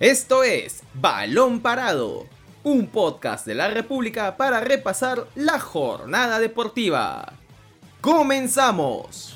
Esto es Balón Parado, un podcast de la República para repasar la jornada deportiva. ¡Comenzamos!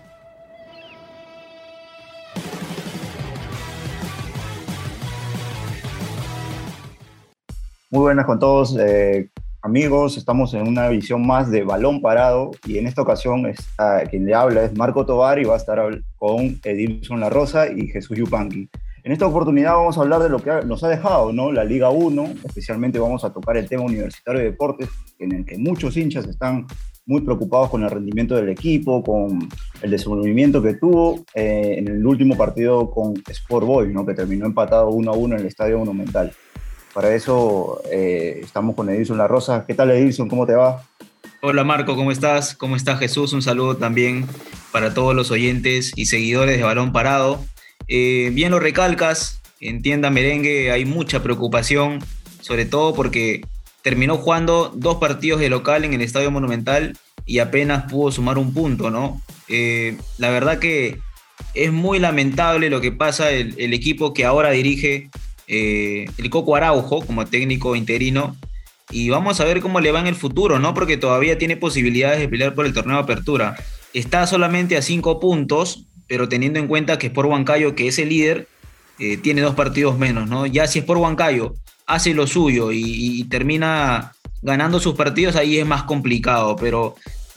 Muy buenas con todos, amigos. Estamos en una edición más de Balón Parado y en esta ocasión quien le habla es Marco Tovar y va a estar con Edilson La Rosa y Jesús Yupanqui. En esta oportunidad vamos a hablar de lo que nos ha dejado, ¿no? La Liga 1, especialmente vamos a tocar el tema Universitario de Deportes, en el que muchos hinchas están muy preocupados con el rendimiento del equipo, con el desenvolvimiento que tuvo en el último partido con Sport Boys, ¿no? Que terminó empatado 1-1 en el Estadio Monumental. Para eso estamos con Edilson La Rosa. ¿Qué tal, Edilson? ¿Cómo te va? Hola Marco, ¿cómo estás? ¿Cómo está Jesús? Un saludo también para todos los oyentes y seguidores de Balón Parado. Bien lo recalcas, en Tienda Merengue hay mucha preocupación, sobre todo porque terminó jugando 2 partidos de local en el Estadio Monumental y apenas pudo sumar un punto, ¿no? La verdad que es muy lamentable lo que pasa el equipo que ahora dirige el Coco Araujo como técnico interino, y vamos a ver cómo le va en el futuro, ¿no? Porque todavía tiene posibilidades de pelear por el torneo de apertura. Está solamente a 5 puntos, pero teniendo en cuenta que Sport Huancayo, que es el líder, tiene 2 partidos menos, ¿no? Ya si Sport Huancayo hace lo suyo y termina ganando sus partidos, ahí es más complicado, pero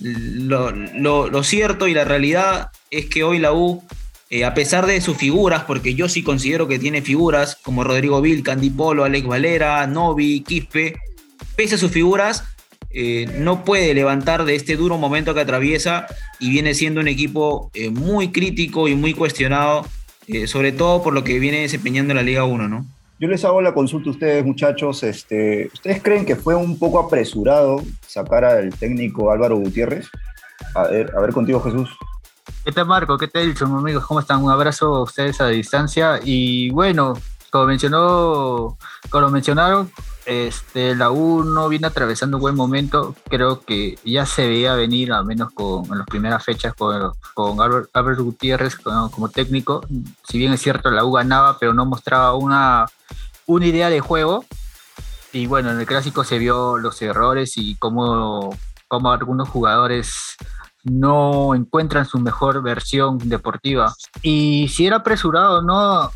lo cierto y la realidad es que hoy la U, a pesar de sus figuras, porque yo sí considero que tiene figuras como Rodrigo Vilca, Andy Polo, Alex Valera, Novi, Quispe, pese a sus figuras, no puede levantar de este duro momento que atraviesa y viene siendo un equipo muy crítico y muy cuestionado, sobre todo por lo que viene desempeñando en la Liga 1, ¿no? Yo les hago la consulta a ustedes, muchachos. ¿Ustedes creen que fue un poco apresurado sacar al técnico Álvaro Gutiérrez? A ver contigo, Jesús. ¿Qué tal, Marco? ¿Qué tal, amigos? ¿Cómo están? Un abrazo a ustedes a distancia. Y bueno, como mencionaron, la U no viene atravesando un buen momento. Creo que ya se veía venir, al menos en las primeras fechas, con Álvaro Gutiérrez como técnico. Si bien es cierto, la U ganaba, pero no mostraba una idea de juego. Y bueno, en el clásico se vio los errores y cómo algunos jugadores no encuentran su mejor versión deportiva. Y si era apresurado, ¿no?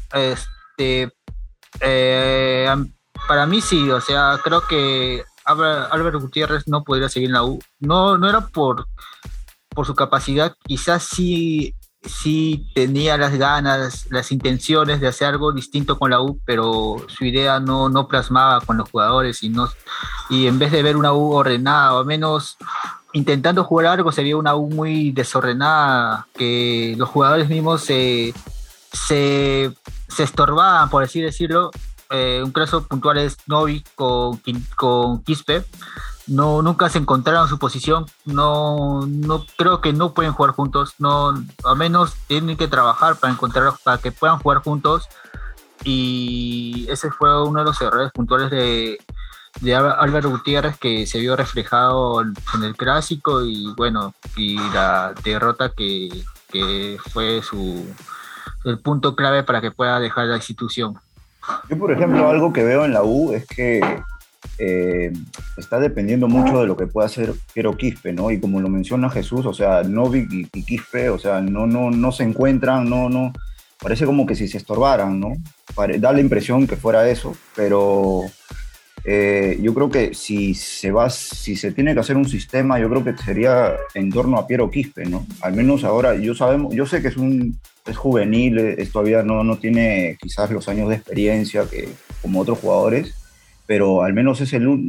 Para mí sí, o sea, creo que Álvaro Gutiérrez no podría seguir en la U. No era por su capacidad, quizás sí tenía las ganas, las intenciones de hacer algo distinto con la U, pero su idea no plasmaba con los jugadores y en vez de ver una U ordenada, o al menos intentando jugar algo, se vio una U muy desordenada, que los jugadores mismos se estorbaban, por así decirlo. Un caso puntual es Novi con Quispe. Nunca se encontraron su posición. No creo que no pueden jugar juntos. No, al menos tienen que trabajar para que puedan jugar juntos. Y ese fue uno de los errores puntuales de Álvaro Gutiérrez, que se vio reflejado en el clásico y bueno, y la derrota que fue el punto clave para que pueda dejar la institución. Yo, por ejemplo, algo que veo en la U es que está dependiendo mucho de lo que pueda hacer Piero Quispe, ¿no? Y como lo menciona Jesús, o sea, Novik y Quispe, o sea, no se encuentran, no, parece como que si se estorbaran, ¿no? Da la impresión que fuera eso, pero yo creo que si se tiene que hacer un sistema, yo creo que sería en torno a Piero Quispe, ¿no? Al menos ahora, yo sé que es juvenil, todavía no tiene quizás los años de experiencia como otros jugadores, pero al menos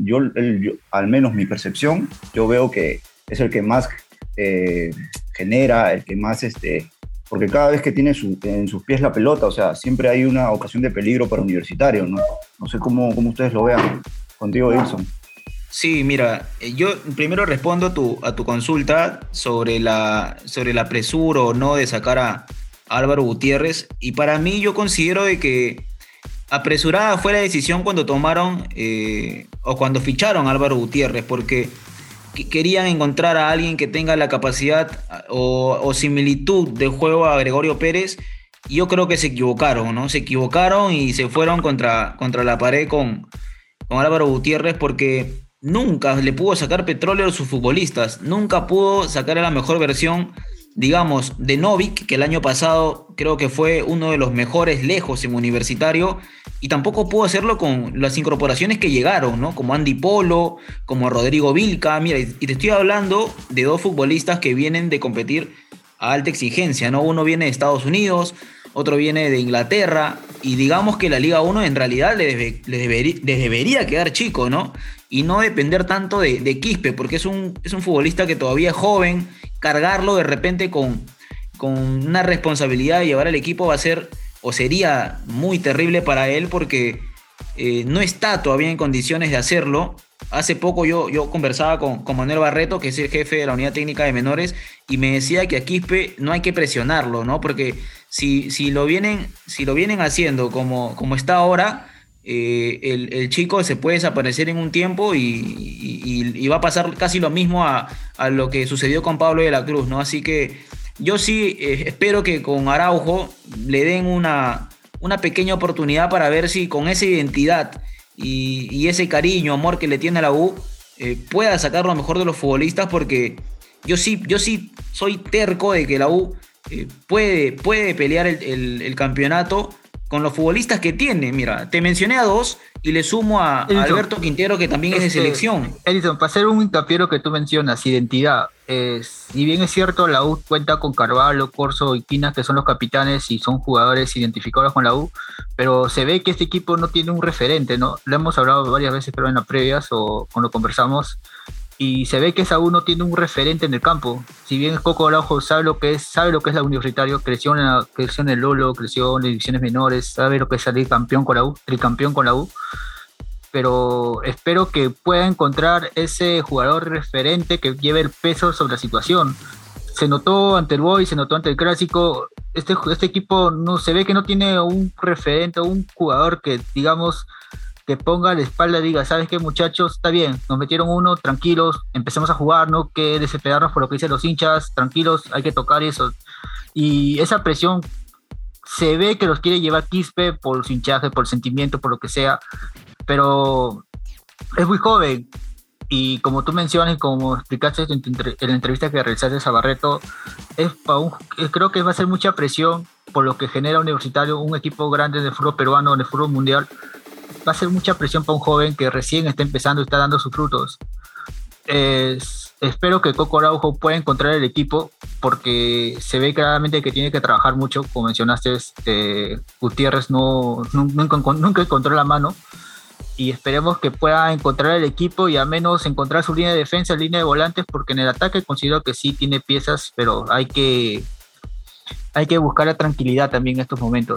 al menos mi percepción, yo veo que es el que más genera, el que más porque cada vez que tiene en sus pies la pelota, o sea, siempre hay una ocasión de peligro para Universitario, ¿no? No sé cómo ustedes lo vean. Contigo, Edilson. Sí, mira, yo primero respondo a tu consulta sobre la apresura o no de sacar a Álvaro Gutiérrez, y para mí yo considero de que apresurada fue la decisión cuando tomaron o cuando ficharon a Álvaro Gutiérrez, porque querían encontrar a alguien que tenga la capacidad o similitud de juego a Gregorio Pérez, Y yo creo que se equivocaron, ¿no? Se equivocaron y se fueron contra la pared con Álvaro Gutiérrez porque nunca le pudo sacar petróleo a sus futbolistas, nunca pudo sacar a la mejor versión, digamos, de Novik, que el año pasado creo que fue uno de los mejores lejos en Universitario, y tampoco pudo hacerlo con las incorporaciones que llegaron, ¿no? Como Andy Polo, como Rodrigo Vilca, mira, y te estoy hablando de dos futbolistas que vienen de competir a alta exigencia, ¿no? Uno viene de Estados Unidos, otro viene de Inglaterra, y digamos que la Liga 1 en realidad les debería quedar chico, ¿no? Y no depender tanto de Quispe, porque es un futbolista que todavía es joven, cargarlo de repente con una responsabilidad de llevar al equipo va a ser, o sería muy terrible para él, porque no está todavía en condiciones de hacerlo. Hace poco yo conversaba con Manuel Barreto, que es el jefe de la unidad técnica de menores, y me decía que a Quispe no hay que presionarlo, ¿no? Porque si lo vienen haciendo como está ahora, el chico se puede desaparecer en un tiempo y va a pasar casi lo mismo a lo que sucedió con Pablo de la Cruz, ¿no? Así que yo sí espero que con Araujo le den una pequeña oportunidad para ver si con esa identidad y ese cariño, amor que le tiene a la U, pueda sacar lo mejor de los futbolistas, porque yo sí soy terco de que la U puede pelear el campeonato con los futbolistas que tiene. Mira, te mencioné a dos y le sumo a Alberto Quintero, que también es de selección. Edison, para hacer un hincapié lo que tú mencionas, identidad. Si bien es cierto, la U cuenta con Carvalho, Corso y Quina, que son los capitanes y son jugadores identificados con la U, pero se ve que este equipo no tiene un referente, ¿no? Lo hemos hablado varias veces, pero en las previas o cuando conversamos, y se ve que esa U no tiene un referente en el campo. Si bien Coco Araujo sabe lo que es la Universitario, creció en el Lolo, creció en las divisiones menores, sabe lo que es salir campeón con la U, tricampeón con la U, pero espero que pueda encontrar ese jugador referente que lleve el peso sobre la situación. Se notó ante el Boy, se notó ante el Clásico. Este equipo no se ve que no tiene un referente, un jugador que, digamos, que ponga la espalda y diga, ¿sabes qué, muchachos? Está bien, nos metieron uno, tranquilos, empecemos a jugar, no que desesperarnos por lo que dicen los hinchas, tranquilos, hay que tocar eso. Y esa presión se ve que los quiere llevar Quispe por su hinchaje, por el sentimiento, por lo que sea, pero es muy joven. Y como tú mencionas y como explicaste en la entrevista que realizaste a Barreto, creo que va a ser mucha presión por lo que genera Universitario, un equipo grande del fútbol peruano, en el fútbol mundial. Va a ser mucha presión para un joven que recién está empezando y está dando sus frutos. Espero que Coco Araujo pueda encontrar el equipo, porque se ve claramente que tiene que trabajar mucho. Como mencionaste, Gutiérrez nunca encontró la mano, y esperemos que pueda encontrar el equipo y al menos encontrar su línea de defensa, línea de volantes, porque en el ataque considero que sí tiene piezas, pero hay que buscar la tranquilidad también en estos momentos.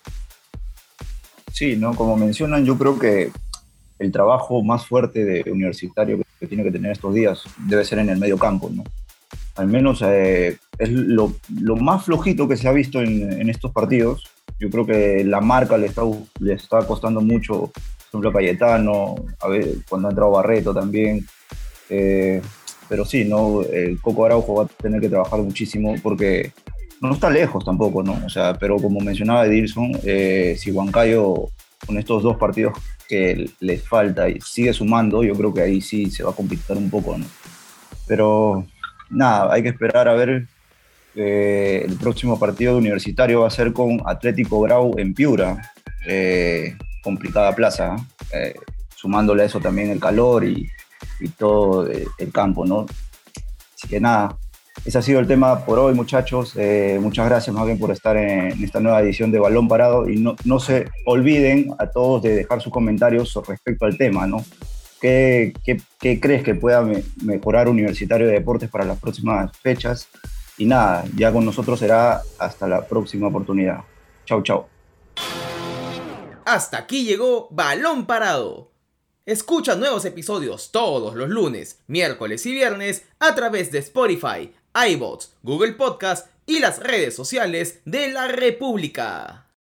Sí, ¿no? Como mencionan, yo creo que el trabajo más fuerte de Universitario que tiene que tener estos días debe ser en el medio campo, ¿no? Al menos es lo más flojito que se ha visto en estos partidos. Yo creo que la marca le está costando mucho, por ejemplo, a Cayetano, a ver, cuando ha entrado Barreto también. Pero sí, ¿no? El Coco Araujo va a tener que trabajar muchísimo, porque no está lejos tampoco, ¿no? O sea, pero como mencionaba Edilson, si Huancayo con estos dos partidos que les falta y sigue sumando, yo creo que ahí sí se va a complicar un poco, ¿no? Pero nada, hay que esperar a ver. El próximo partido de Universitario va a ser con Atlético Grau en Piura, complicada plaza, sumándole a eso también el calor y todo el campo, ¿no? Así que nada, ese ha sido el tema por hoy, muchachos. Muchas gracias más bien por estar en esta nueva edición de Balón Parado, y no se olviden a todos de dejar sus comentarios respecto al tema, ¿no? ¿Qué crees que pueda mejorar Universitario de Deportes para las próximas fechas? Y nada, ya con nosotros será hasta la próxima oportunidad. Chau, chau. Hasta aquí llegó Balón Parado. Escucha nuevos episodios todos los lunes, miércoles y viernes a través de Spotify, iVoox, Google Podcast y las redes sociales de la República.